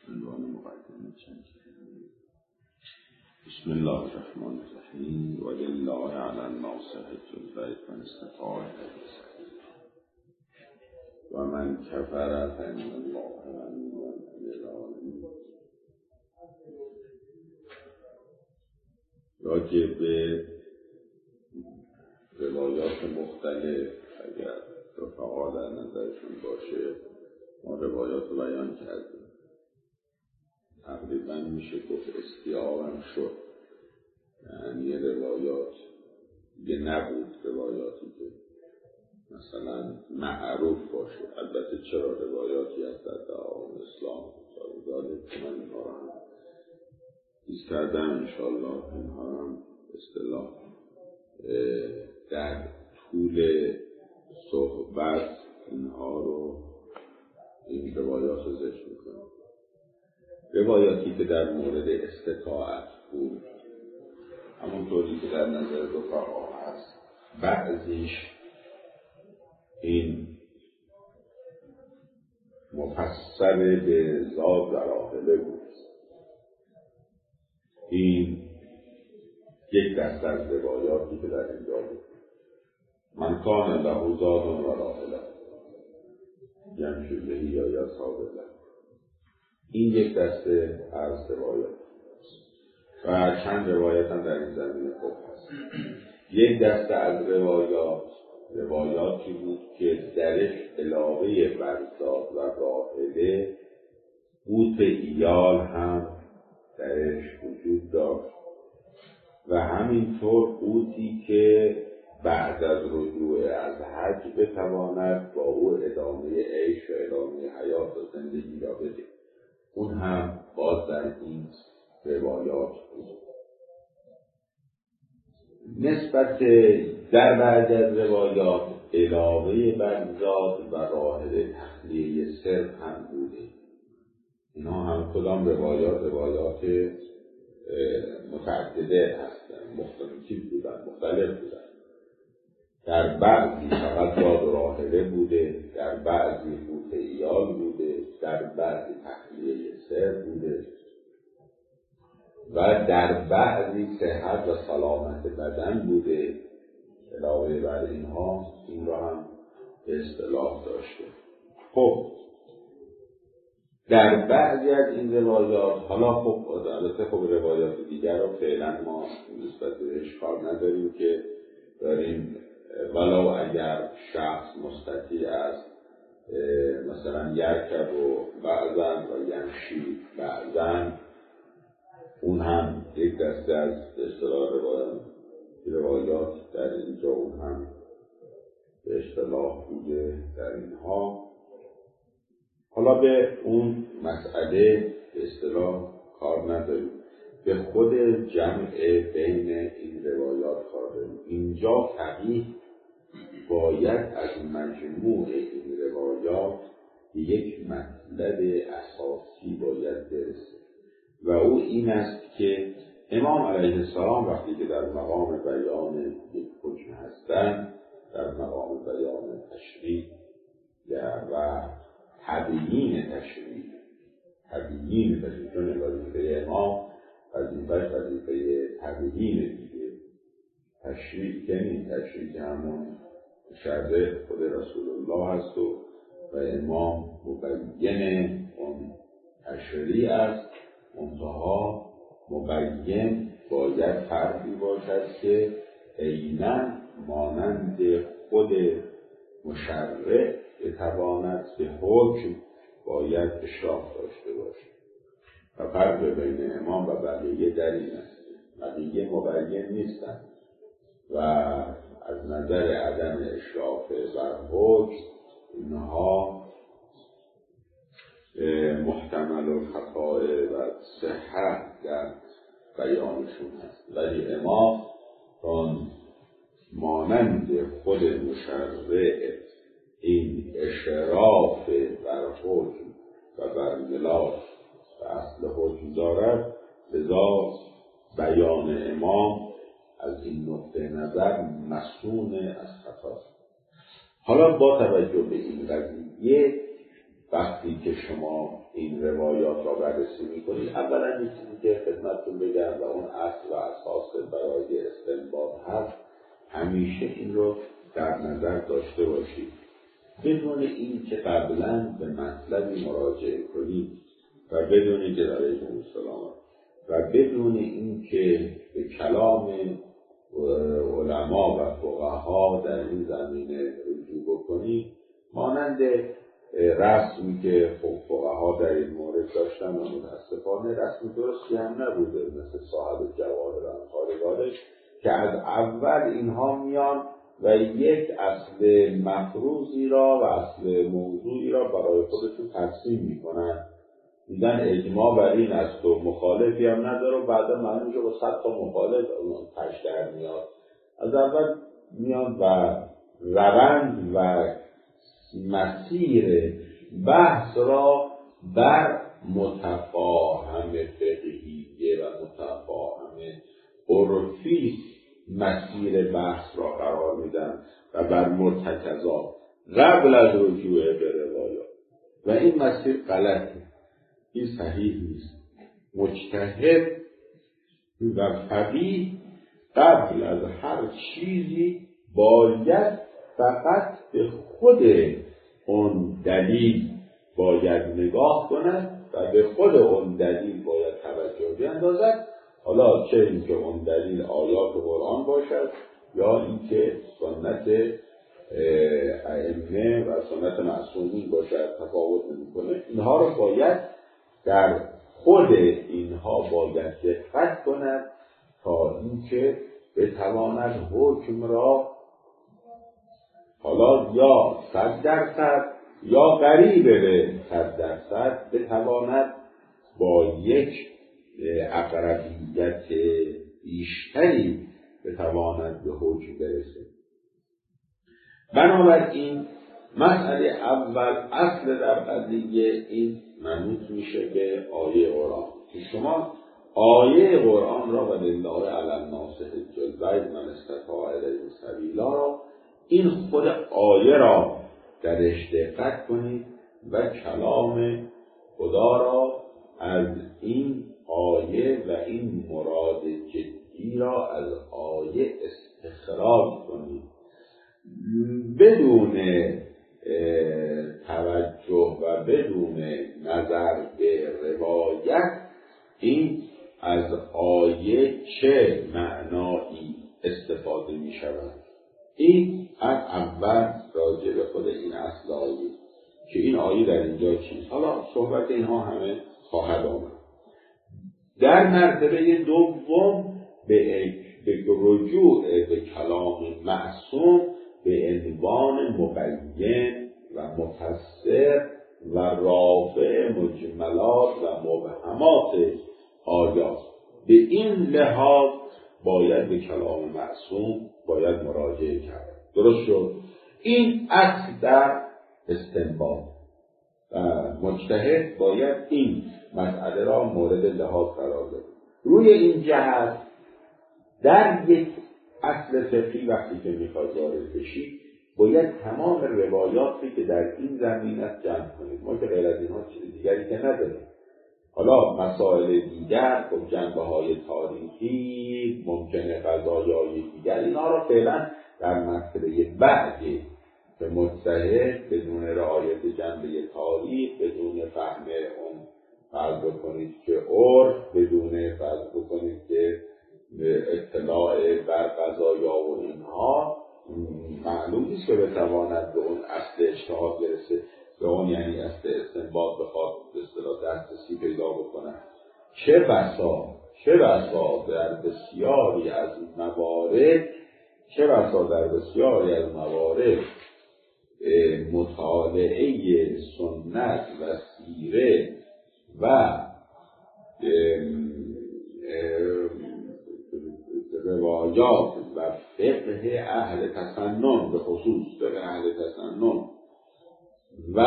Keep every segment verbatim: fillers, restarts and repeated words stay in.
عنوان مقدمه چند بسم الله الرحمن الرحیم ولله علی الناس حج البیت من استطاع الیه سبیلا و من کفر فإن الله غنی عن العالمین. راجع به روایات مختلف اگر رفقا در نظرشون باشه ما روایات رو بیان کردیم. تقریبا میشه گفت استیعابم شد، یعنی روایات دیگه نبود روایاتی که مثلا معروف باشه. البته چرا روایاتی هست در دعوام اسلام داره که من اینها رو هم بیز کردم انشاءالله اینها هم اصطلاح در طول صحبت اینها رو این روایات رو ذکر میکنم. روایاتی که در مورد استطاعت بود همونطوری که در نظر رفقا هست، بعضیش این مفسر به زاد و راحله بود. این یک دسته از روایاتی که در اینجا بود. من کان له زاد و راحله یمشی بهی یا یصحب له. این یک دسته از روایات و چند روایت هم در این زمینه خوب هست. یک دسته از روایات روایاتی بود که درش علاوه بر زاد و راحله قوت ایال هم درش وجود داشت و همینطور قوتی که بعد از رجوع از حج بتواند با او ادامه عیش و ادامه حیات و زندگی را بده. اون هم باز در این روایات بود. نسبت در بعض از روایات علاوه بر زاد و راحله تخلیه صرف هم بوده. اینا هم کدام روایات روایات متعدده هستند، مختلف بودن مختلف بودن. در بعضی فقط زاد و راحله بوده، در بعضی قوت ایال بوده، در بعضی تخلیه صرف بوده و در بعضی صحت و سلامت بدن بوده. علاوه بر اینها این را هم به اصطلاح داشته. خب در بعضی از این روایات حالا خب البته خب روایات دیگر رو فعلا ما نسبت بهش کار نداریم که داریم، ولو اگر شخص مستطیع است مثلا یرکب و بعضن و یمشی بعضن، اون هم یک دسته از اصطلاح روایات روایات در اینجا اون هم به اصطلاح بوده در اینها. حالا به اون مسئله به اصطلاح کار نداریم، به خود جمع بین این روایات کار داریم. اینجا فقیه باید از مجموع این روایات به یک مطلب اساسی باید برسه و او این است که امام علیه السلام وقتی که در مقام بیان یک حکم هستند، در مقام بیان تشریع و تبیین تشریع تبیین تشریع چون وظیفه امام وظیفه‌اش وظیفه تبیین دیگه. تشریع که این تشریع که همون شرع خود رسول الله هست و, و امام مبین اون تشریع است. منتها مبین باید فردی باشد که عیناً مانند خود مشرع بتواند به حکم باید اشراف داشته باشد و فرق بین امام و بقیه در این است. بقیه مبین نیستند و از نظر عدم اشراف بر حکم اینها محتمل الخطا و صحت در بیانشون هست، ولی امام چون مانند خود مشرع این اشراف بر حکم و بر ملاک و اصل حکم دارد، لذا بیان امام از این نقطه نظر مصون از خطاست. حالا با توجه به این قضیه وقتی که شما این روایات را بررسی میکنید، اولا یک چیزی که خدمتتون بگم و اون اصل و اساس برای استنباط هست، همیشه این رو در نظر داشته باشید بدون این که قبلا به مطلبی مراجعه کنید و بدون که در علیکم السلام و بدون این که به کلام علما و فقها در این زمینه رجوع بکنید، مانند رسمی که فقها در این مورد داشتن و متاسفانه رسم درستی هم نبوده، مثل صاحب جواهر انصاری که از اول اینها میان و یک اصل مفروضی را و اصل موضوعی را برای خودشون ترسیم میکنن، میگن اجماع بر این است و مخالفی هم نداره و بعدا معلوم میشه با صد تا مخالف تش در میاد. از اول میان و روند و مسیر بحث را بر متفاهم فقهیه و متفاهم عرفی مسیر بحث را قرار میدن و بر مرتکزات قبل از رجوع به روایات، و این مسیر غلطه، این صحیح نیست. مجتهد و فقیه قبل از هر چیزی باید فقط به خود اون دلیل باید نگاه کند و به خود اون دلیل باید توجه بیندازد، حالا چه اینکه اون دلیل آیات قرآن باشد یا اینکه سنت ائمه و سنت معصومین باشد، تفاوت نمی‌کنه. اینها رو باید در خود اینها باید دقت کند تا اینکه بتواند حکم را حالا یا صد درصد یا قریب به صد درصد بتواند با یک اقربیت بیشتری بتواند به حکم برسه. بنابراین مسئله اول، اصل در قضیه این منوط میشه به آیه قرآن که شما آیه قرآن را و لله علی الناس حج البیت من استطاع الیه سبیلا را، این خود آیه را درش دقت کنید و کلام خدا را از این آیه و این مراد جدی را از آیه استخراج کنید بدون توجه و بدون نظر به روایت. این از آیه چه معنایی استفاده می شود؟ این از اول راجع به خود این اصل آیه که این آیه در اینجا چیست، حالا صحبت اینها همه خواهد آمد. در مرتبه دوم به رجوع به کلام معصوم به عنوان مبین و مفسر و رافع مجملات و مبهمات آیات، به این لحاظ باید به کلام معصوم باید مراجعه کرد. درست شد؟ این اصل در استنباط و مجتهد باید این مسئله را مورد لحاظ قرار بده. روی این جهت در یک اصل فقهی وقتی که میخواید وارد بشید باید تمام روایاتی که در این زمینه است جمع کنید. ما که غیر از اینها چیز دیگری که نداریم. حالا مسائل دیگر خب جنبه های تاریخی، ممکنه قضایای دیگر، اینا را فعلا در مرحله بعدی که مجتهد بدون رعایت جنبه تاریخ، بدون فهم اون فرض بکنید که عرف، بدون فرض بکنید که اطلاع بر قضایا و اینها معلوم نیست که بتواند به اون اصل اجتهاد برسه، به اون یعنی اصل استنباط بخواد به اصطلاح دسترسی پیدا بکنه. چه بسا چه بسا در بسیاری از موارد چه بسا در بسیاری از موارد مطالعه سنت و سیره و روایات و فقه اهل تسنن، به خصوص فقه اهل تسنن و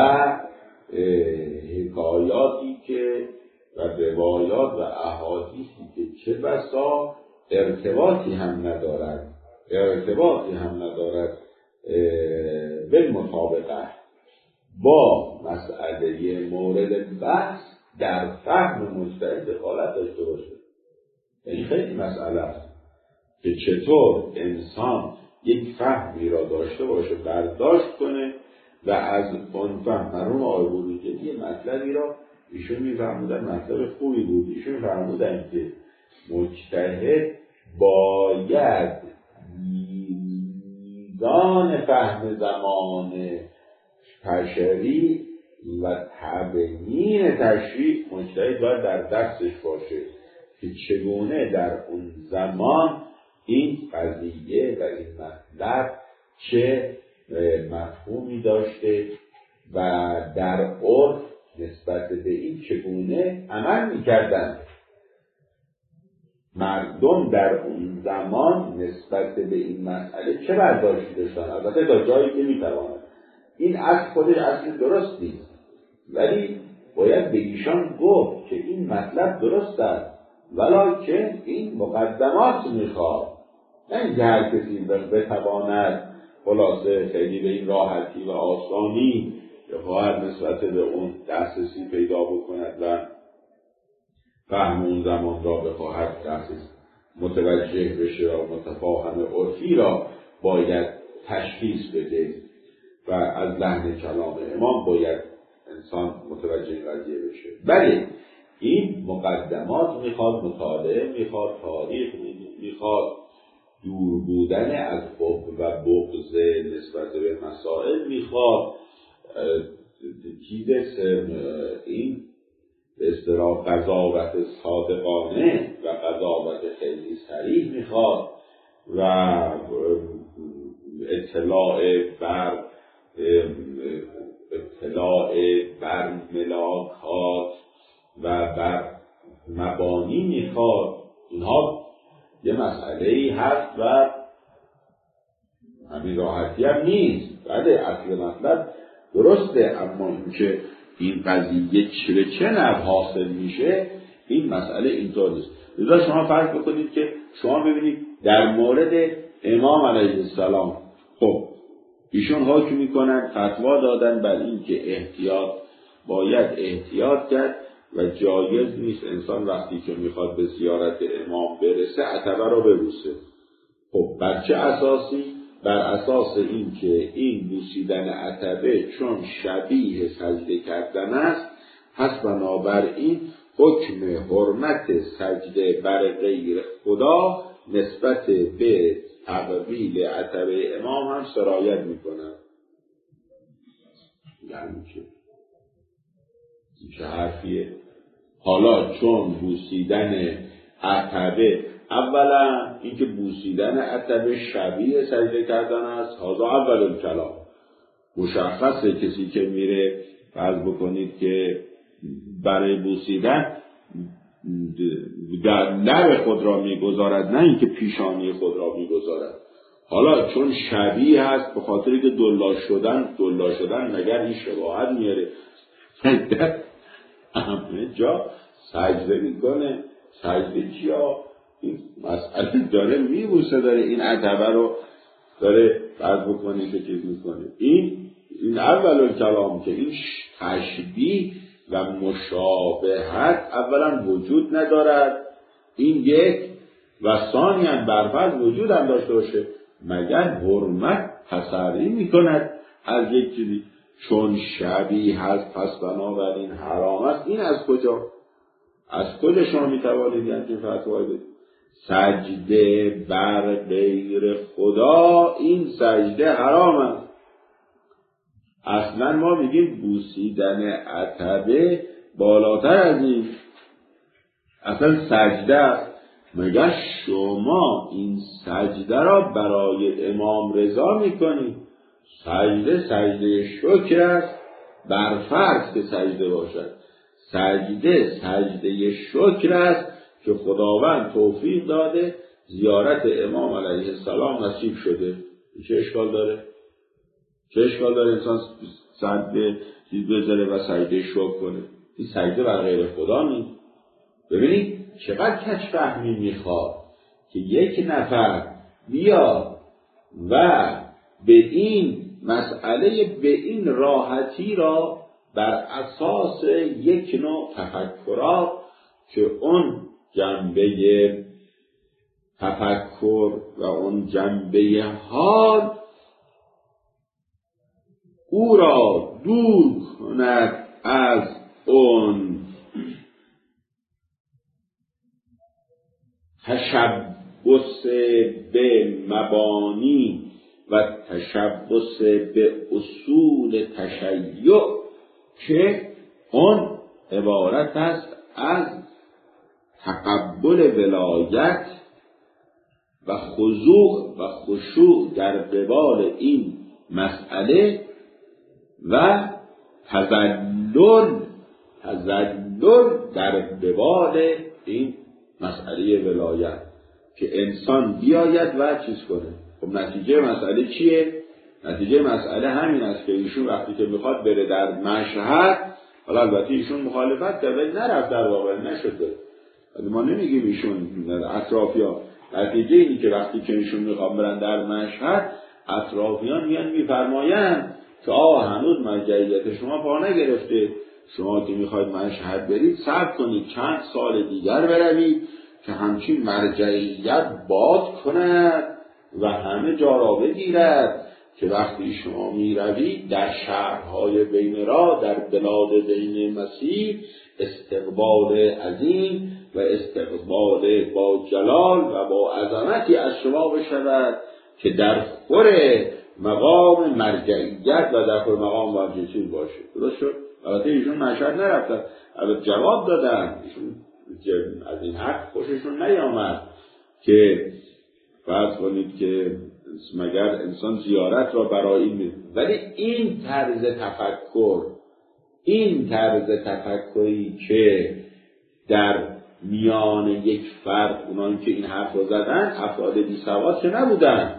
حکایاتی که و روایات و احادیثی که چه بسا ارتباطی هم ندارد ارتباطی هم ندارد بالمطابقه با مسئله مورد بحث در فهم مجتهد دخالت داشته باشه. این خیلی مسئله است که چطور انسان یک فهمی را داشته باشه، برداشت کنه و از اون فهم مرحوم آقای بروجردی مطلبی را ایشون می‌فرمودن مطلب خوبی بود. ایشون فرمودن که مجتهد باید میزان فهم زمان تشریع و تبیین تشریع مجتهد باید در دستش باشه که چگونه در اون زمان این قضیه و این مطلب چه مفهومی داشته و در عرف نسبت به این چگونه عمل میکردن مردم در اون زمان نسبت به این مسئله چه برداشتی داشتن. البته تا جایی که میتواند این از خودش اصل درست نیست، ولی باید به ایشان گفت که این مطلب درست است، ولکن این مقدمات میخواد، نه اینکه هر کسی بتواند خلاصه خیلی به این راحتی و آسانی بخواهد نسبت به اون دسترسی پیدا بکند و فهم اون زمان را بخواهد دسترسی متوجه بشه و متفاهم عرفی را باید تشخیص بده و از لحن کلام امام باید انسان متوجه قضیه بشه. بله این مقدمات میخواد مطالعه، میخواد تاریخ، میخواد دور بودن از حب و بغض نسبت به مسائل، میخواد چیز این به اصطلاح قضاوت صادقانه و قضاوت خیلی صریح میخواد و اطلاع بر اطلاع بر ملاکات و بر مبانی میخواد. اینها یه مسئله‌ای هست و همین راحتی هم نیست. بله اصل مطلب درسته، اما اینکه این قضیه چه به چه نحو حاصل میشه این مسئله اینطور نیست. لذا شما فرض بکنید که شما ببینید در مورد امام علیه السلام خب ایشون حکم میکنن، فتوا دادن بر این که احتیاط باید احتیاط کرد و جایز نیست انسان وقتی که میخواد به زیارت امام برسه عتبه را ببوسه. خب بر چه اساسی؟ بر اساس این که این بوسیدن عتبه چون شبیه سجده کردن است، پس بنابراین حکم حرمت سجده بر غیر خدا نسبت به تقبیل عتبه امام هم سرایت میکنند. یعنی چه؟ این چه حرفیه؟ حالا چون بوسیدن عتبه، اولا اینکه بوسیدن عتبه شبیه سجده کردن است، هذا اول الکلام. مشخصه کسی که میره فرض بکنید که برای بوسیدن در لب خود را میگذارد، نه اینکه پیشانی خود را میگذارد. حالا چون شبیه هست به خاطر که دلا شدن دلا شدن مگر این شباهت میاره در همه جا سجده میکنه. سجده چیا؟ این مسئله داره میبوسه، داره این عتبه رو داره فرض بکنید که چیز میکنه. این این اول کلام که این تشبیه و مشابهت اولا وجود ندارد، این یک، و ثانیاً برفرض وجود هم داشته باشه مگر حرمت تسری میکند از یک چیزی. چون شبیه هست پس بنابراین حرام است. این از کجا؟ از کجا شما میتوانید یعنی که فتوای بدید؟ سجده بر غیر خدا، این سجده حرام است. اصلا ما میگیم بوسیدن عتبه بالاتر از این، اصلا سجده است. مگر شما این سجده را برای امام رضا میکنید؟ سجده سجده شکر است، بر فرض که سجده باشد. سجده سجده شکر است که خداوند توفیق داده زیارت امام علیه السلام نصیب شده. چه اشکال داره؟ چه اشکال داره انسان سجده چیز بذاره و سجده شکر کنه؟ این سجده بر غیر خدا نیست. ببینید چقدر کج فهمی میخواد که یک نفر بیا و به این مسئله به این راحتی را بر اساس یک نوع تفکرات که اون جنبه تفکر و اون جنبه حال او را دور کند از اون تشبث به مبانی و تشبث به اصول تشیع که اون عبارت است از تقبل ولایت و خضوع و خشوع در قبال این مسئله و تذلل تذلل در قبال این مسئله ولایت که انسان بیاید و چیز کنه. خب نتیجه مسئله چیه؟ نتیجه مسئله همین است که ایشون وقتی که میخواد بره در مشهد، حالا البته ایشون مخالفت کرد ولی نرفت، در واقع نشده، ما نمیگیم ایشون اطرافیان. نتیجه اینی که وقتی که ایشون میخواد برن در مشهد، اطرافیان میان میفرمایند که آه هنوز مرجعیت شما پا نگرفته، شما که میخواید مشهد برید صبر کنید چند سال دیگر بروید که همچین مرجعیت باد کند و همه جا را بگیرد که وقتی شما میروید در شهرهای بین را، در بلاد بین مسیح، استقبال عظیم و استقبال با جلال و با عظمتی از شما بشود که در خور مقام مرجعیت و در خور مقام مرجعیت باشه. درست شد؟ البته ایشون مشهد نرفتن، البته جواب دادن، ایشون از این حق خوششون نیامد که فرض کنید که مگر انسان زیارت را برای این می... ولی این طرز تفکر، این طرز تفکری که در میان یک فرد، اونان که این حرف رو زدن افراد بی سواد که نبودن،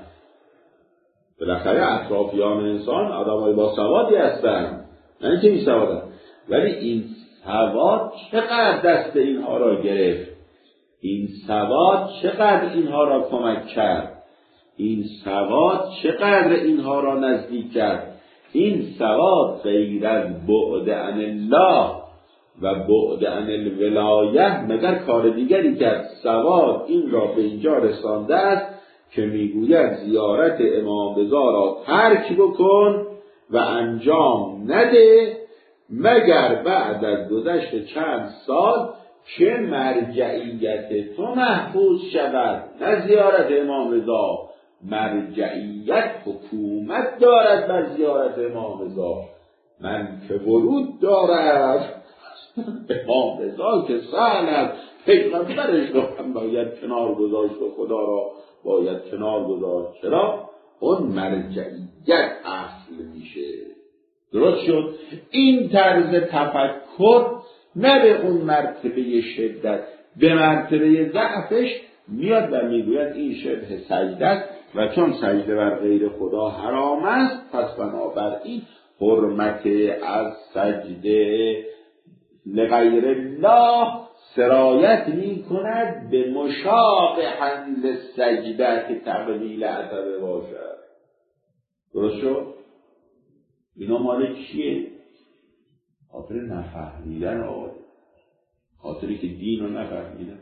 بالاخره اطرافیان انسان آدمای با سوادی هستن، نه اینکه بی سوادن، ولی این سواد چقدر دست اینها را گرفت، این سواد چقدر اینها را کمک کرد، این سواد چقدر اینها را نزدیک کرد. این سواد غیر از بعد عن الله و بعد عن الولایه مگر کار دیگری کرد؟ سواد این را به اینجا رسانده است که میگوید زیارت امام رضا را ترک بکن و انجام نده مگر بعد از گذشت چند سال که مرجعیت تو محفوظ شود. نه زیارت امام رضا، مرجعیت حکومت دارد بر زیارت امام رضا، من که ورود دارد امام رضا که سهل است، پیغمبرش رو هم باید کنار گذاشت و خدا را باید کنار گذاشت. چرا؟ اون مرجعیت اصل میشه. درست شد؟ این طرز تفکر نه به اون مرتبه شدت، به مرتبه ضعفش میاد و میگوید این شبه سجده است و چون سجده بر غیر خدا حرام است پس بنابراین حرمت از سجده لغیر الله سرایت می کند به مشابهة للسجده که تقلیل عتبه باشد. درست شد؟ اینا مال چیه؟ خاطر نفهمیدن آقای، خاطری که دین رو نفهمیدن،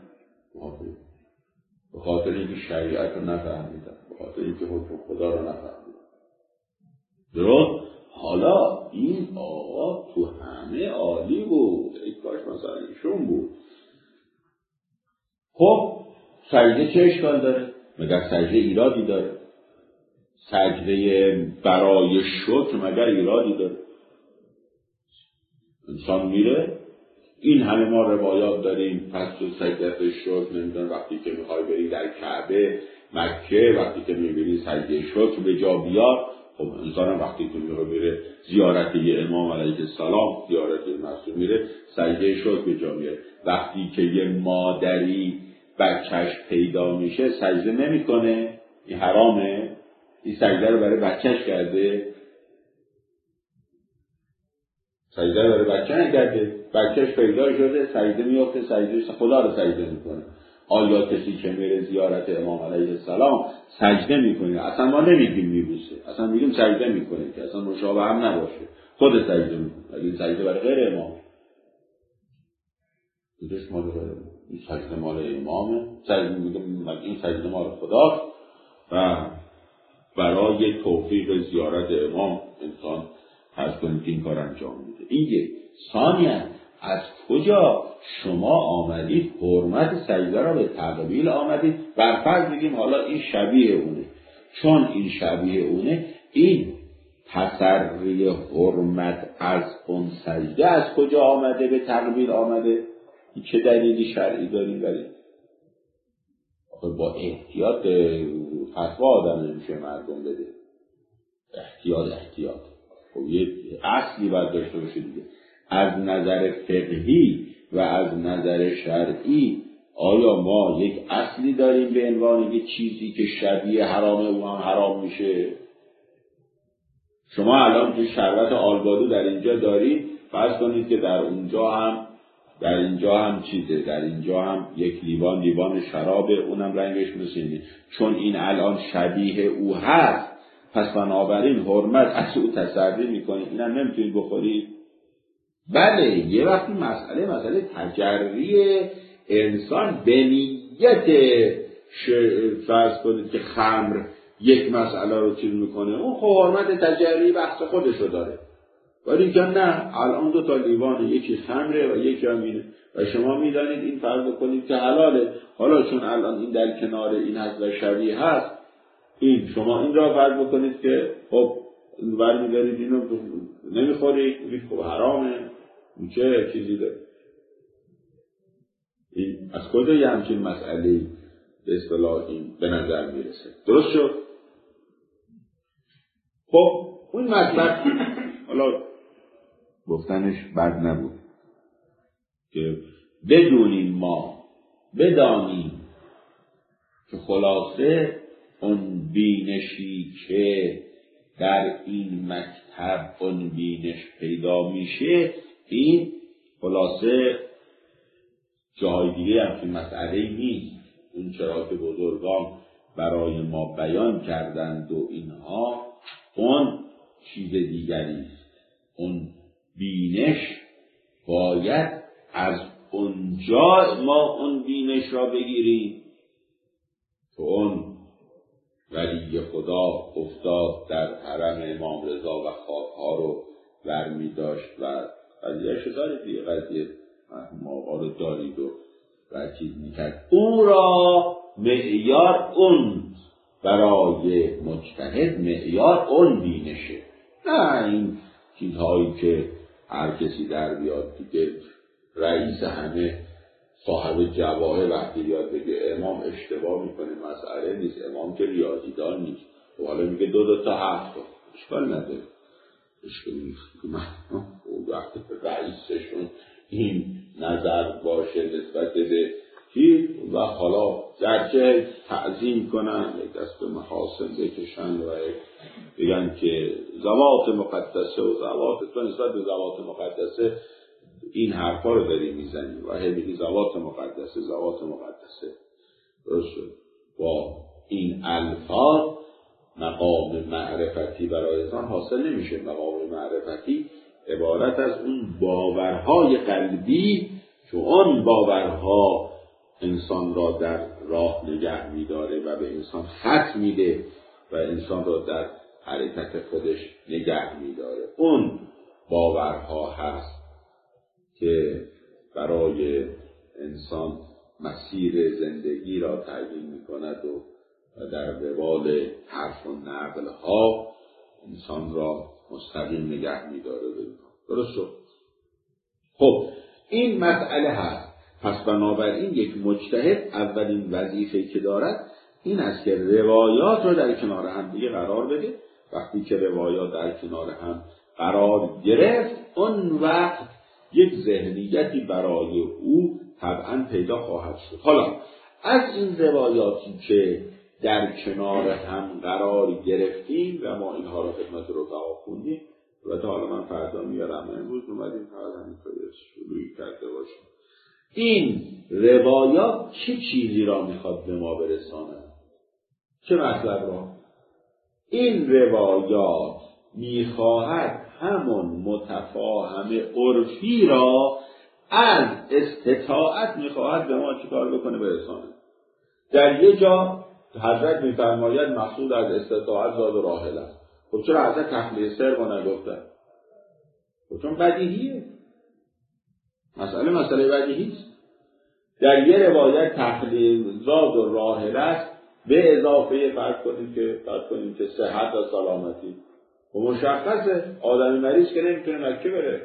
به خاطر اینکه شریعت رو نفهمیدن، به خاطر اینکه حکم خدا رو نفهمیدن. درست؟ حالا این آقا تو همه عالی بود، ای کاش مثلا ایشون بود. خب سجده چه اشکال داره؟ مگر سجده ایرادی داره؟ سجده برای شکر مگر ایرادی داره؟ انسان میره، این همه ما روایات داریم، پس تو سجده شکر نمیدونم وقتی که میخوای بری در کعبه مکه، وقتی که میبینی سجده شکر به جا بیار. خب انسان وقتی که میره میره زیارت یه امام علیه السلام، زیارت مسجد میره سجده شکر به جا میاره. وقتی که یه مادری بچهش پیدا میشه سجده نمیکنه، این حرامه؟ این سجده رو برای بچهش کرده؟ سجده رو برای بچه نکرده، بچهش پیدا شده سجده میفته، سجده خدا رو سجده میکنه. آیا کسی که میره زیارت امام علیه السلام سجده میکنه؟ اصلا ما نمیگیم میبوسه، اصلا میگیم سجده میکنه که اصلا مشابه هم نباشه، خود سجده میکنه. اگه سجده برای غیر امام بودش مال غیر امام، این سجده مال امامه، سجده میگیم این سجده مال خدا و برای توفیق زیارت امام انسان از کنید که این کار انجام میده. این یک. ثانیاً از کجا شما آمدید حرمت سجده را به تقبیل آمدید؟ برفرض بگیم حالا این شبیه اونه، چون این شبیه اونه، این تسری حرمت از اون سجده از کجا آمده به تقبیل آمده؟ این چه دلیلی شرعی داریم برای؟ با احتیاط فتوا آدم نمیشه مردم بده. احتیاط احتیاط خب یه اصلی باید داشته باشه دیگه. از نظر فقهی و از نظر شرعی آیا ما یک اصلی داریم به عنوان یک چیزی که شبیه حرامه اون هم حرام میشه؟ شما الان که شربت آلبادو در اینجا دارید، فرض کنید که در اونجا هم در اینجا هم چیزه، در اینجا هم یک لیوان لیوان شرابه، اونم رنگش مثل اینه. چون این الان شبیه او هست، پس بنابراین حرمت از او تصرفی میکنید، اینم نمیتونید بخورید. بله یه وقتی مسئله مسئله تجری انسان به نیت فرض کنید که خمر یک مسئله رو چیز میکنه، اون خب حرمت تجری بحث خودشو داره. ولی که نه، الان دو تا لیوان، یکی خمره و یکی هم اینه و شما میدانید این فرض کنید که حلاله. حالا چون الان این در کنار این هست و شبیه هست، این شما این را فرض بکنید که خب برمی‌دارید اینو نمیخورید، میگید خب حرامه، این چه چیزی داره؟ این از کجا یه همچین مسئله به اصطلاح این به نظر میرسه؟ درست شد؟ خب اون مطلب حالا گفتنش بد نبود که بدونیم، ما بدانیم که خلاصه اون بینشی که در این مکتب اون بینش پیدا میشه، این خلاصه جای دیگه هم که مسئله نیست. اون چرا که بزرگان برای ما بیان کردند و اینها، اون چیز دیگری است. اون بینش باید از اونجا ما اون بینش را بگیریم که اون ولی خدا افتاد در حرم امام رضا و خاکها رو برمی داشت و قضیهش دارید دیگه، قضیه ما رو دارید و چیز میکرد. او را معیار اون برای مجتهد معیار اون بینشه، نه این چیزهایی که هر کسی در بیاد دیگه. رئیس همه صاحب جواهر وقتی بیاد بگه امام اشتباه میکنه، مسئله نیست، امام که ریاضیدان نیست، و حالا میگه دو دو تا هفت، اشکال نداره، اشکال نیست. وقتی رئیسشون این نظر باشه نسبت به کی و حالا درچه تعظیم کنن، یک دست به محاسن بکشن و بگن که زوات مقدسه و زوات تو نسبت به زوات مقدسه این حرفا رو داری میزنی و هی میگی زوات مقدسه زوات مقدسه. درست با این الفاظ مقام معرفتی برای انسان حاصل نمیشه. مقام معرفتی عبارت از اون باورهای قلبی که اون باورها انسان را در راه نگه میداره و به انسان خط میده و انسان را در حرکت خودش نگه میداره. اون باورها هست که برای انسان مسیر زندگی را تعیین میکند و در قبال حرف و نقل ها انسان را مستقیم نگه میداره. درست شد؟ خب این مسئله هست. پس بنابراین یک مجتهد اولین وظیفه که دارد این است که روایات را در کنار هم دیگه قرار بده. وقتی که روایات در کنار هم قرار گرفت، اون وقت یک ذهنیتی برای او طبعا پیدا خواهد شد. حالا از این روایاتی که در کنار هم قرار گرفتیم و ما اینها را خدمت رفقا خوندیم، و تا حالا من فردا میارم، امروز اومدیم فقط همینطوری شروعی کرده باشیم. این روایات چه چیزی را میخواد به ما برساند؟ چه مطلب را؟ این روایات میخواهد همون متفاهم عرفی را از استطاعت میخواهد به ما چیکار بکنه برساند. در یه جا حضرت میفرماید مقصود از استطاعت زاد و راحل است. خب چرا حضرت تخلیه سر ما نگفتن؟ خب چون بدیهیه. مسئله مسئله بدیهی است. در یه روایت تخلیه زاد و راحل است به اضافه فرض کنیم که فرض کنیم که صحت و سلامتی. و مشخصه آدم مریض که نمیتونه مکه بره.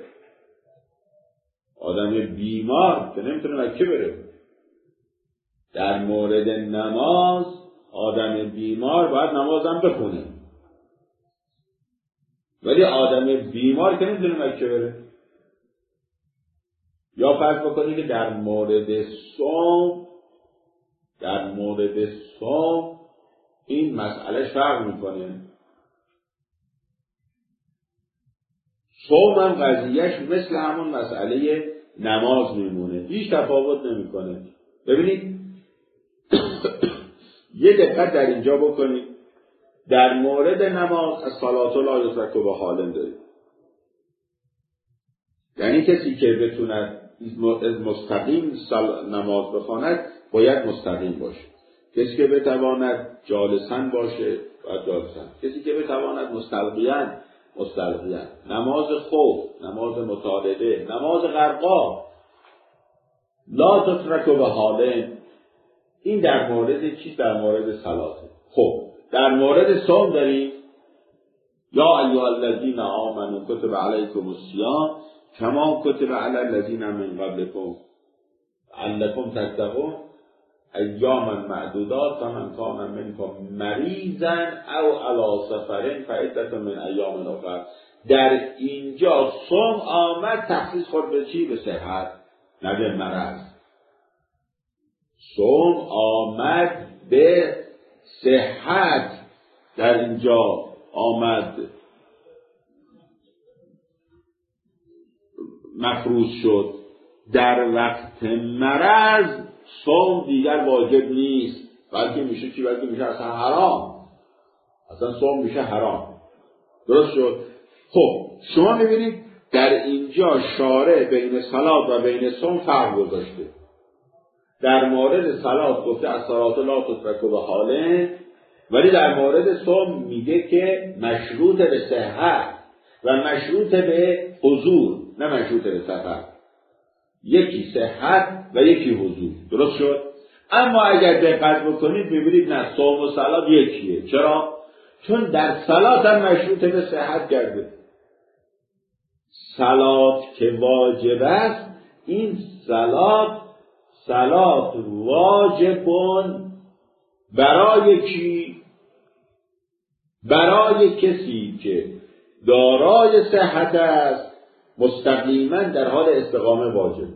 آدم بیمار که نمیتونه مکه بره. در مورد نماز آدم بیمار باید نمازم بخونه. ولی آدم بیمار که نمیتونه مکه بره. یا فرض بکنید که در مورد صوم در مورد صوم این مسئله فرق میکنه. صوم هم قضیهش مثل همون مسئله نماز میمونه، هیچ تفاوت نمیکنه. ببینید یه دقت در اینجا بکنید. در مورد نماز از صلات لا یترک به حالن دارید، یعنی کسی که بتوند مستقیم نماز بخواند باید مستقیم باشه. کسی که بتواند جالسن باشه باید جالسن. کسی که بتواند مستلقیان مستلقیان. نماز خوف، نماز مطالبه، نماز غرقا لا تترک به حالن. این در مورد چیز؟ در مورد صلاته. خب در مورد صوم داریم یا ایها الذین آمنوا کتب علیکم الصیام کما کتب علی الذین من قبلکم لعلکم تتقون ایاما معدودات فمن کان منکم مریضا او علی سفر فعدة من ایام اخر. در اینجا صوم آمد تخصیص خورد به چی؟ به صحت، نه به مرض. صوم آمد به صحت، در اینجا آمد مفروض شد. در وقت مرض صوم دیگر واجب نیست، بلکه میشه چی؟ بلکه میشه اصلا حرام. اصلا صوم میشه حرام. درست شد؟ خب شما میبینید در اینجا شارع بین صلات و بین صوم فرق گذاشته. در مورد صلات گفته از صلات لا تترک به حاله، ولی در مورد صوم میگه که مشروط به صحت و مشروط به حضور، نه مشروط به سفر. یکی صحت و یکی حضور. درست شد؟ اما اگر دقت بکنید ببینید نه، صوم و صلات یکیه. چرا؟ چون در صلات هم مشروط به صحت کرده. صلات که واجب است، این صلات صلات واجبون برای کی؟ برای کسی که دارای صحت است، مستقیما در حال استقامه واجب.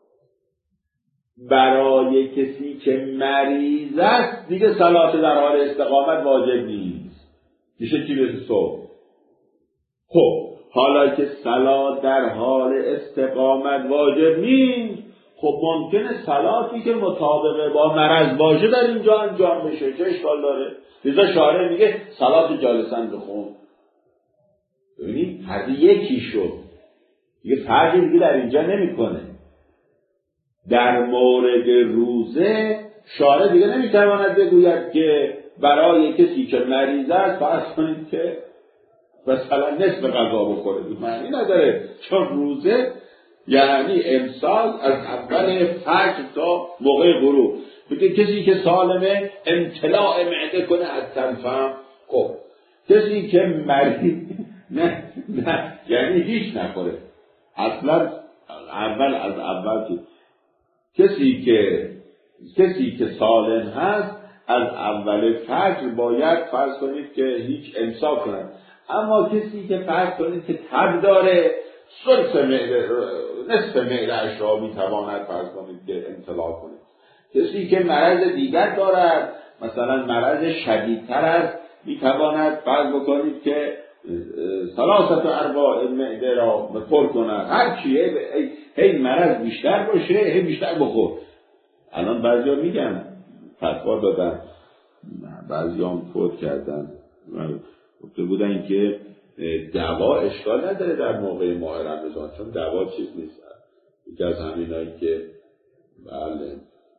برای کسی که مریض است دیگه صلات در حال استقامت واجب نیست، میشه چی؟ به صبح. خب حالا که صلات در حال استقامت واجب نیست، خب ممکنه صلاتی که مطابق با مرض باشه در اینجا انجام بشه. چه اشکال داره؟ لذا شارع میگه صلات جالسن بخون. ببینید هر یکی شد، دیگه فرقی دیگه در اینجا نمیکنه. در مورد روزه شارع دیگه نمیتواند بگوید که برای کسی که مریض است فرض کنید که مثلا نصف غذا بخوره. معنی نداره، چون روزه یعنی امسال از اول فجر تا موقع غروب. بگه کسی که سالمه امتلاع معده کنه از تنفهم. خب کسی که مریض نه نه یعنی هیچ نخوره اصلا. اول از اول که کسی که کسی که سالم هست از اول فجر باید فرض کنید که هیچ امساک کنه. اما کسی که فرض کنید که تب داره، ثلث معده نصف معده اش را میتواند فرض کنید که امتلاع کنه. کسی که مرض دیگر دارد، مثلا مرض شدیدتر است، میتواند فرض بکنید که ثلاثت ارباع معده را پر کند. هر چیه هی مرض بیشتر باشه هی بیشتر بخور. الان بعضیا میگن فتوا دادن، بعضیا هم فوت کردن، گفته بودن که دوا اشکال نداره در موقع ماه رمضان، چون دوا چیز نیست. یکی از همینایی که بله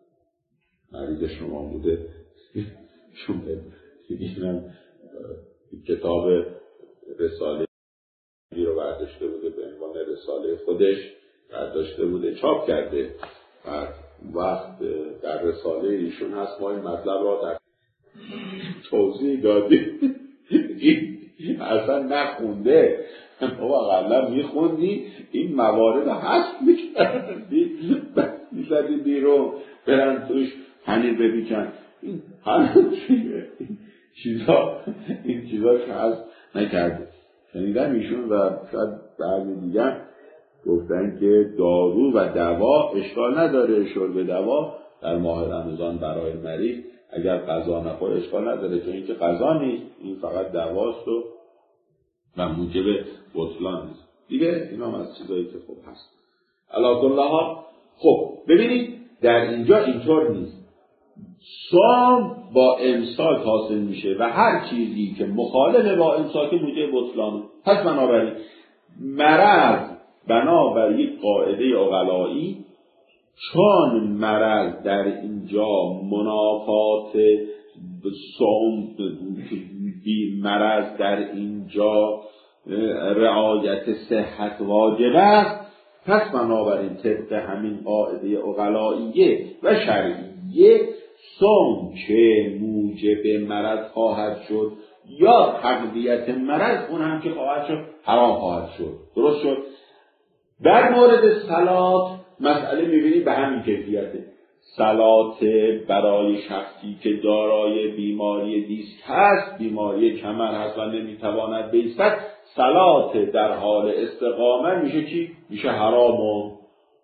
مریض شما بوده شما اینم کتاب رساله رو برداشته بوده به عنوان رساله خودش برداشته بوده چاپ کرده و وقت در رساله ایشون هست ما این مطلب را در توضیح دادیم. این اصلا نخونده، ما اقلا میخوندی این موارد هست میکردی میزدی بیرون برن توش پنیر ببیکن، این هنوز این چیزا این چیزا که هست نکرده. شنیدم ایشون و شاید بعضی دیگر گفتن که دارو و دوا اشکال نداره، شرب دوا در ماه رمضان برای مریض اگر غذا نخوره اشکال نداره، چون اینکه غذا نیست، این فقط دواست و و موجب بطلان نیست دیگه. اینا هم از چیزایی که خوب هست. علی کل حال خب ببینید در اینجا اینطور نیست. صوم با امساک حاصل میشه و هر چیزی که مخالف با امساک موجب بطلانه. پس بنابراین مرض بنابر یک قاعده عقلایی، چون مرض در اینجا منافات صوم، بی مرض در اینجا رعایت صحت واجب است، پس بنابراین طبق همین قاعده عقلاییه و شرعیه صوم که موجب مرض خواهد شد یا تقویت مرض اون هم که خواهد شد حرام خواهد شد. درست شد؟ در مورد صلات مسئله میبینی به همین کیفیته. صلات برای شخصی که دارای بیماری دیسک هست، بیماری کمر هست و نمیتواند بایستد، صلات در حال استقامت میشه چی؟ میشه حرام.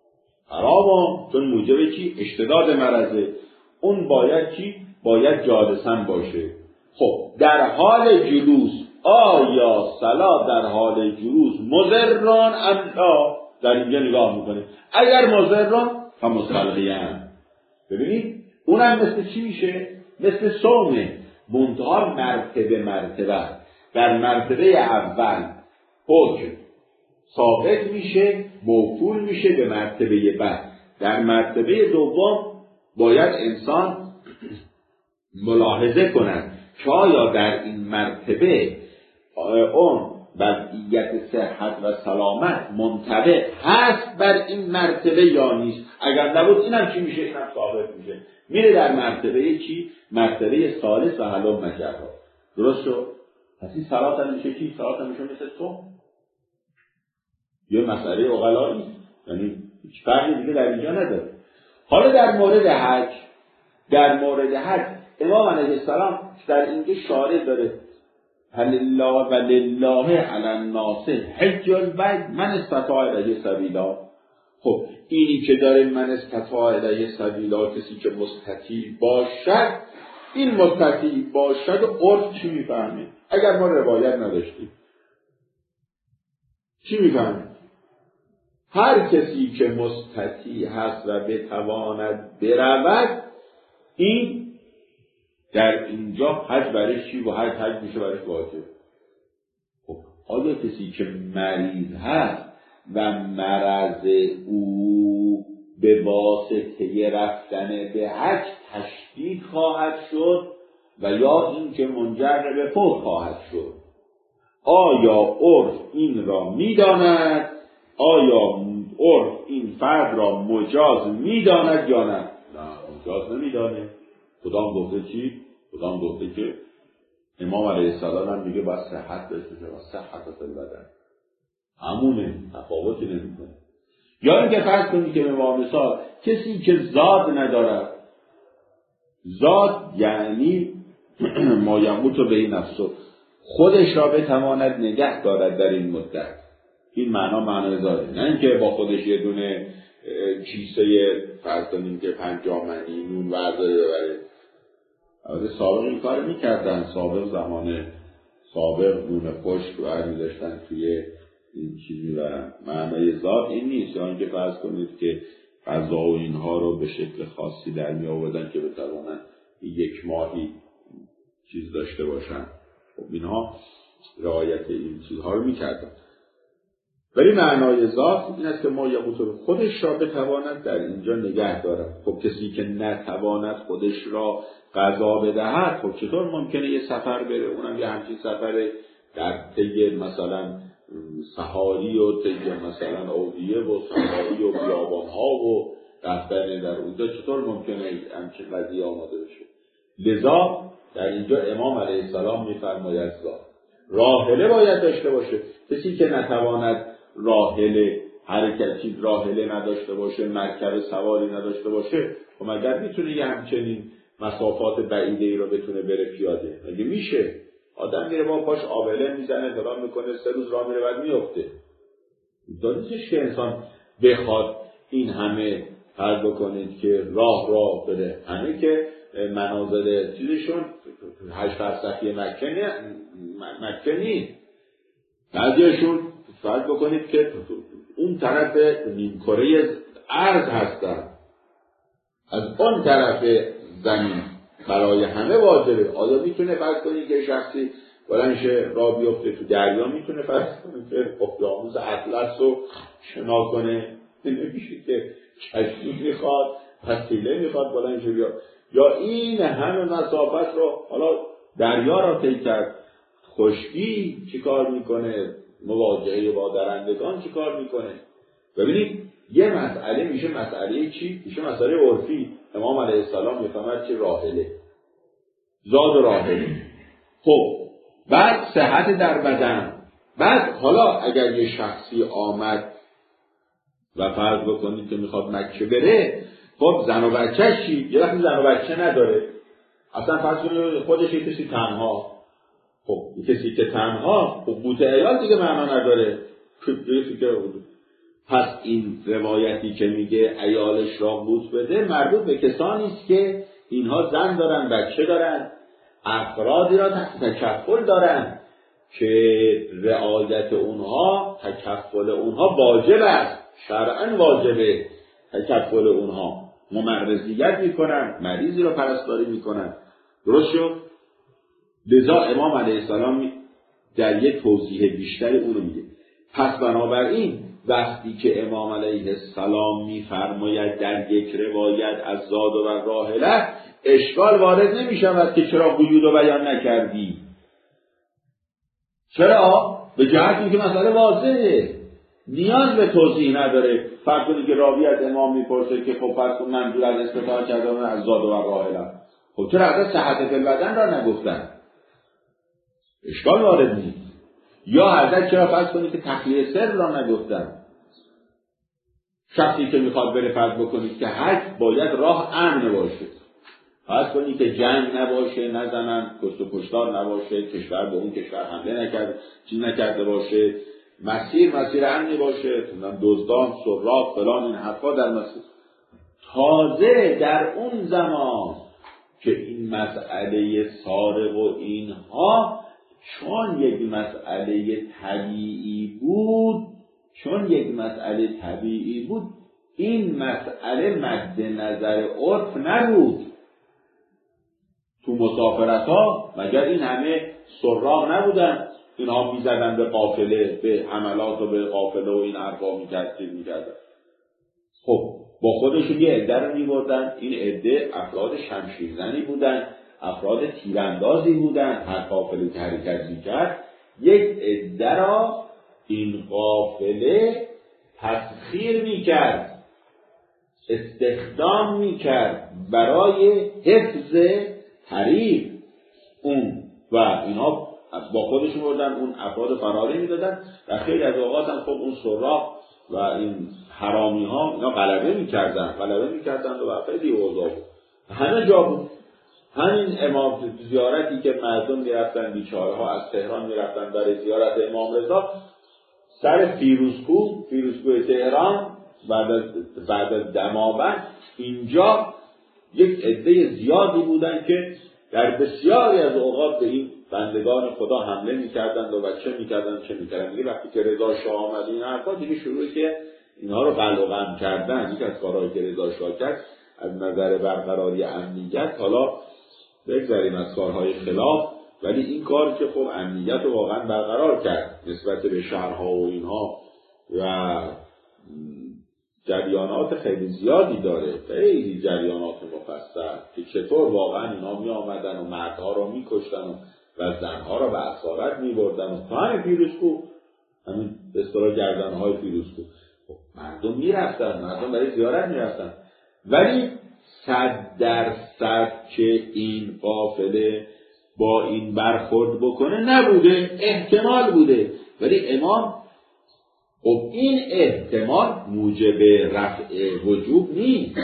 حرام چون موجب چی؟ اشتداد مرضه. اون باید چی؟ باید جادسن باشه. خب در حال جلوس آیا صلات در حال جلوس مضران ام لا؟ در اینجا نگاه میکنه. اگر مضران فمصلحیان. ببینید اونم مثل چی میشه؟ مثل صومه، منتها مرتبه مرتبه. در مرتبه اول حکم ثابت میشه، موکول میشه به مرتبه بعد. در مرتبه دوم باید انسان ملاحظه کند که آیا در این مرتبه اون وضعیت صحت و سلامت منطبق هست بر این مرتبه یا نیست. اگر نبود اینم چی میشه؟ اینم ثابت میشه، میره در مرتبه چی؟ مرتبه ثالث و حلم مجرها. درست شد؟ پس این صلات هم میشه چی؟ صلات هم میشه مثل صوم. یه مسئله عقلایی، یعنی هیچ فرقی دیگه در اینجا نداره. حالا در مورد حج، در مورد حج امام علیه السلام در اینجا شارع داره لله و لله علی الناس حج البیت من استطاع الیه سبیلا. خب اینی که داره من استطاع الیه سبیلا، کسی که مستطیع باشد، این مستطیع باشد عرف چی میفهمه؟ اگر ما روایت نداشتیم چی میفهمه؟ هر کسی که مستطیع هست و بتواند برود، این در اینجا حج برای چی و حج حج میشه برای واجب. خب آیا کسی که مریض هست و مرض او به واسطه رفتن به حج تشدید خواهد شد و یا این که منجر به فوت خواهد شد، آیا عرف این را میداند؟ آیا عرف این فرد را مجاز میداند یا نه؟ نه مجاز نمیدانه. خدام گفته چی؟ خدام گفته که امام علیه السلام هم میگه باید صحت داشته باشه و صحت اصل بدن همونه، تفاوتی نمیکنه. یا اینکه فرض کنید که به مثال کسی که زاد ندارد، زاد یعنی ما یموت به این نفسه، خودش را بتواند نگه دارد در این مدت، این معنا معنای زاده، نه اینکه با خودش یه دونه کیسه فرض کنیم که پنجاه منی نون برداره ببره. البته سابق این کار میکردن، سابق زمان سابق نون خشک برمی‌داشتن توی این چیزی و معنای ذات این نیست. یا اینکه فرض کنید که غذا و اینها رو به شکل خاصی در می آوردن که بتوانن یک ماهی چیز داشته باشن. خب اینها رعایت این چیزها رو میکردن. ولی معنای ذات این است که ما یموت خودش را بتواند در اینجا نگه دارد. خب کسی که نتواند خودش را غذا بدهد، خب چطور ممکنه یه سفر بره، اونم یه همچین سفر در طی مثلا سحاری و طی مثلا اودیه و سحاری و بیابانها و رفتن در اونجا، چطور ممکنه همچین قضیه آماده بشه؟ لذا در اینجا امام علیه السلام میفرماید ذات راحله باید داشته باشه. کسی که نتواند راحله حرکتی راحله نداشته باشه، مرکب سواری نداشته باشه، خب مگر میتونه یه همچنین مسافات بعیده ای رو بتونه بره پیاده؟ مگه میشه؟ آدم میره با پاش آبله میزنه، درام میکنه، سه روز راه میره بعد میفته. دانیزش که انسان بخواد این همه فرض بکنید که راه راه بده، همه که منازل چیزشون هشت فرسخی مکه مکه نیست، بعضیشون فرض بکنید که اون طرف نیمکره ارض هستن، از اون طرف زمین برای همه واجبه. آیا میتونه فرض کنید که شخصی بلنشه راه بیفته تو دریا، میتونه فرض کنید که اقیانوس اطلس رو شنا کنه؟ نمیشه که کشتی میخواد، وسیله میخواد بلنشه بیاد، یا این همه مسافت رو حالا دریا را طی کرد. خشکی چی کار میکنه؟ مواجهه با درندگان چی کار میکنه؟ ببینید یه مسئله میشه مسئله چی؟ میشه مسئله عرفی. امام علیه السلام میفهمد که راحله، زاد و راحله. خب بعد صحت در بدن. بعد حالا اگر یه شخصی آمد و فرض بکنید که میخواد مکه بره، خب زن و بچه چی؟ یه وقتی زن و بچه نداره، اصلا فرض کنید خودش یه کسی تنها، خب کسی که تنها، خب بوت عیال دیگه معنا نداره. پس این روایتی که میگه عیالش را بوت بده مربوط به کسانی است که اینها زن دارن، بچه دارن، افرادی را تحت تکفل دارن که رعایت اونها، تکفل اونها واجب است، شرعاً واجبه. تکفل اونها، ممرضیت میکنن، مریضی را پرستاری میکنن. درست شد؟ لذا امام علیه السلام در یک توضیح بیشتر اون رو میده. پس بنابراین وقتی که امام علیه السلام میفرماید در یک روایت از زاد و راحله، اشکال وارد نمیشود که چرا قیود رو بیان نکردی. چرا؟ به جهت اینکه مسئله واضحه، نیاز به توضیح نداره. فرض کنید که راوی از امام میپرسه که خب فرض کن منظور از استفاده کردن از زاد و راحله، خب چرا از صحت البدن را نگفتن؟ اشکال وارد نیست. یا حضرت چرا فرض کنید که تخلیه سر را نگفتن؟ شخصی که میخواد بره فرض بکنید که حج باید راه امن باشه، فرض کنید که جنگ نباشه، نزنن، کشت و کشتار نباشه، کشور به اون کشور حمله نکرده، چیز نکرده باشه، مسیر مسیر امنی باشه، دزدان، سراق، فلان این حرفا در مسیر. تازه در اون زمان که این مسئله سارق و اینها چون یک مسئله طبیعی بود، چون یک مسئله طبیعی بود، این مسئله مد نظر عرف نبود. تو مسافرت ها مگر این همه سراغ نبودن؟ اینها میزدن به قافله، به حملات و به قافله و این حرفا میکردن میکردن. خب با خودشون یه عده رو میبردن، این عده افراد شمشیرزنی بودن، افراد تیراندازی بودن. هر قافله که حرکت میکرد یک عده را این قافله تسخیر میکرد، استخدام میکرد برای حفظ حریم اون، و اینها با خودشون بردن اون افراد فراری میدادن. و خیلی از اوقات هم خب اون سراغ و این حرامی ها اینا غلبه میکردن غلبه میکردن و خیلی اوضاع همه جا بود. همین امام زیارتی که مردم میرفتن، بیچاره ها از تهران میرفتن برای زیارت امام رضا، سر فیروزکوه فیروزکوه تهران بعد از بعد از دماوند، اینجا یک عده زیادی بودن که در بسیاری از اوقات به این بندگان خدا حمله میکردند و چه میکردن چه میکردن. دیگه وقتی که رضا شاه آمد این حرفا، دیگه شروع که اینها رو قلقم کردن. یک از کارهایی که رضا شاه کرد از نظر برقراری امنیت، حالا بگذاریم از کارهای خلاف، ولی این کار که خب امنیت رو واقعا برقرار کرد نسبت به شهرها و اینها و جریانات خیلی زیادی داره، خیلی جریانات مفصل که چطور واقعا اینا می آمدن و مردها رو می کشتن و زنها رو به اسارت می بردن و تا همین پیروزکو، همین به اصطلاح گردنهای پیروزکو مردم می رفتن، مردم برای زیارت می رفتن، ولی صد درصد که این قافله با این برخورد بکنه نبوده، احتمال بوده. ولی امام خب این احتمال موجب رفع وجوب نیست.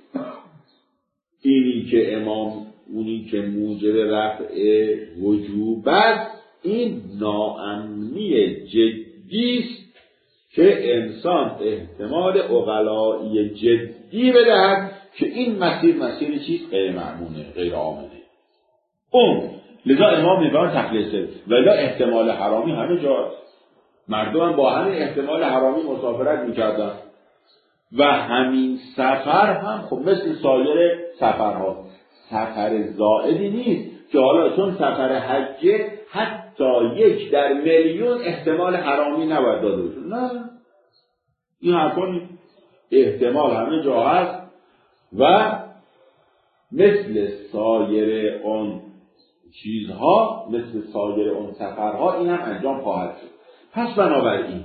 اینی که امام اونی که موجب رفع وجوب است، این ناامنی جدیست که انسان احتمال عقلایی جدی بدهد که این مسیر مسیر چیست؟ غیر معمونه، غیر آمنه. اون لذا امام میگن تخلیصه، لذا احتمال حرامی همه جا، مردم هم با همین احتمال حرامی مسافرت میکردن و همین سفر هم خب مثل سایر سفرها سفر زائدی نیست که حالا چون سفر حجه حتی یک در میلیون احتمال حرامی نباید داده بشه. نه، این حرفا نیست، احتمال همه جا هست و مثل سایر اون چیزها، مثل سایر اون سفرها این هم انجام خواهد شد. پس بنابراین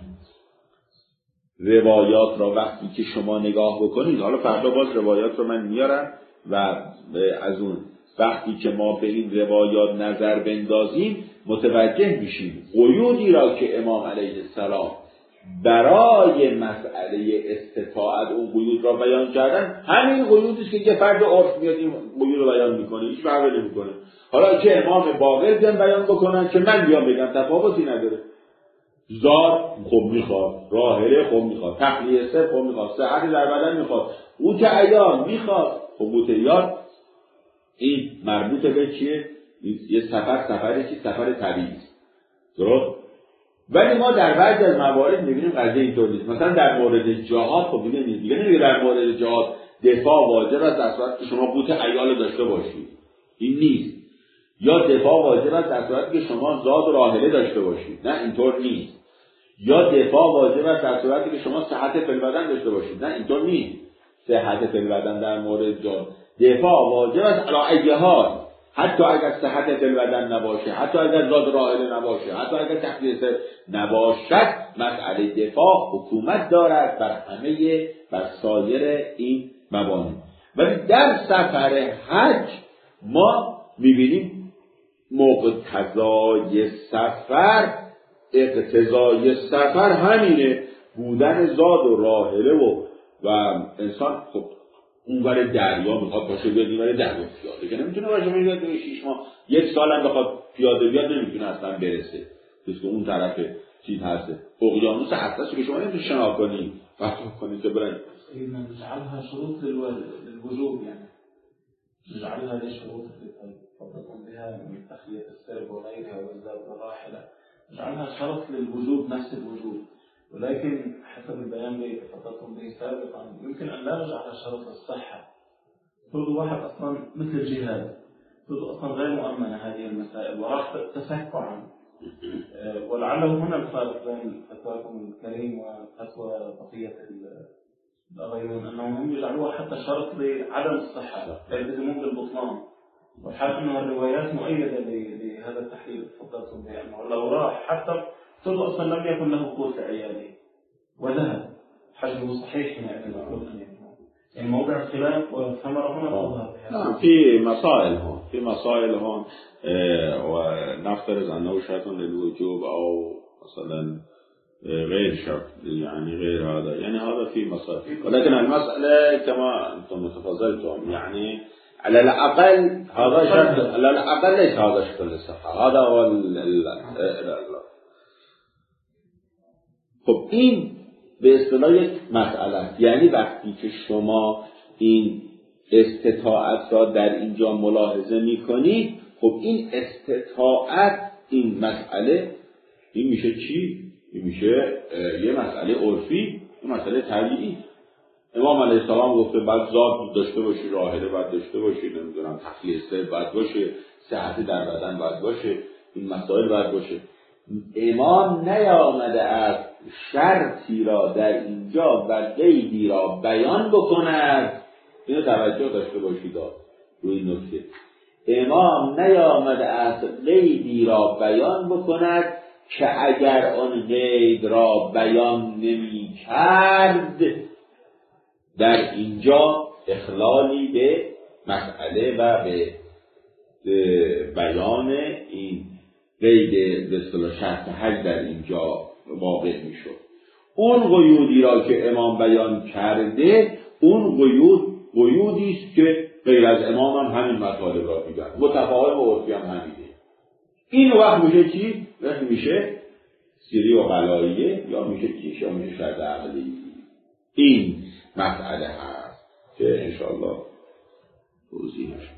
روایات را وقتی که شما نگاه بکنید، حالا فردا باز روایات رو من میارم و از اون وقتی که ما به این روایات نظر بندازیم متوجه میشیم قیودی را که امام علیه السلام برای مسئله استطاعت اون قیود را بیان کردن، همین قیودیست که یه فرد عرف میاد این قیود رو بیان میکنه، هیچ فرقی نمیکنه. حالا که امام باقر بیان بیان بکنن که من بیان بگم، تفاوتی نداره. زاد خب میخواد، راحله خب میخواد، تخلیه سر خب میخواد، صحت در بدن میخواد، قوت عیان میخواد. خب قوت عیان این مربوط به چیه؟ یه سفر سفر چی؟ سفر طبیعی است، درست؟ ولی ما در بعضی از موارد میبینیم قضیه اینطور نیست. مثلا در مورد جهاد خب دیگه نیست، دیگه نمیگه در مورد جهاد دفاع واجب است در صورتی که شما قوت عیال داشته باشید، این نیست. یا دفاع واجب است در صورتی که شما زاد و راحله داشته باشید، نه اینطور نیست. یا دفاع واجب است در صورتی که شما صحت فی البدن داشته باشید، نه اینطور نیست. صحت فی البدن در مورد جهاد دفاع واجب است علی ای حال، حتی اگر صحت فی البدن نباشه، حتی اگر زاد راحله نباشه، حتی اگر تخلیص نباشد، مسئله دفاع حکومت دارد بر همه بر سایر این مبانی. ولی در سفر حج ما میبینیم مقتضای سفر، اقتضای سفر همینه، بودن زاد و راحله و و انسان خب اونور دریا میخواد باشه بیاد، اینور دریا پیاده که نمیتونه باشه بیاد به شیش ماه یک سال هم بخواد پیاده بیاد نمیتونه اصلا برسه، پس که اون طرف چیز هسته اقیانوس هسته که شما نمیتونه شنا کنی فقط کنید که برن. نجعلها شروط للوجوب، يعني نجعلها لشروط تفضلون بها من تخلية السرب وغيرها والزاد والراحلة، نجعلها شرط للوجوب نفس الوجوب، ولكن حسب البيان الذي تفضلتم به سابقا يمكن أن لا نجعلها شرط للصحة. كل واحد أصلا مثل الجهاد، كل أصلا غير مؤمنة هذه المسائل وراح تسكعا، ولعله هنا الفارق بين فتواكم الكريم وفتوى بقية الأغيرون، أنهم يجعلوها حتى شرط لعدم الصحة، يلتزمون بالبطلان. والحال أنه الروايات مؤيدة لهذا التحليل تفضلتم به، أنه لو راح حتى كل أصلا لم يكن له قوت عياله وذهب حجمه صحيح حينئذ نقول أن يكون يعني موضع الخلاف والثمرة هنا تظهر. نعم، في مسائل هون في مسائل هون اه ونفترض أنه شرط للوجوب أو مثلا غير شرط، يعني غير هذا، يعني هذا في مسائل، ولكن المسألة كما أنتم تفضلتم يعني على الأقل هذا شرط، على الأقل ليس هذا شرط للصحة، هذا هو ال ال خب این به اصطلاح یک مسئله است. یعنی وقتی که شما این استطاعت را در اینجا ملاحظه میکنید، خب این استطاعت، این مسئله، این میشه چی؟ این میشه یه مسئله عرفی، این مسئله طبیعی. امام علیه السلام گفته بعد ذات داشته باشی، راحله باید داشته باشی، نمیدونم تخلیه سر باید باشه، صحت در بدن باید باشه، این مسائل باید باشه. امام نیامده است شرطی را در اینجا و قیدی را بیان بکند. اینو توجه داشته باشید روی این نکته. امام نیامده است قیدی را بیان بکند که اگر آن قید را بیان نمی کرد در اینجا اخلالی به مسئله و به بیان این قید به اصطلاح شرط حج در اینجا واقع میشد. اون قیودی را که امام بیان کرده اون قیود قیودی است که غیر از امام هم همین مطالب را میگن، متفاهم و عرفی هم همینه. این وقت میشه چی؟ وقت میشه سیری و غلاییه یا میشه چیش یا میشه شرط عقلی. این مسئله هست که انشاءالله توضیحش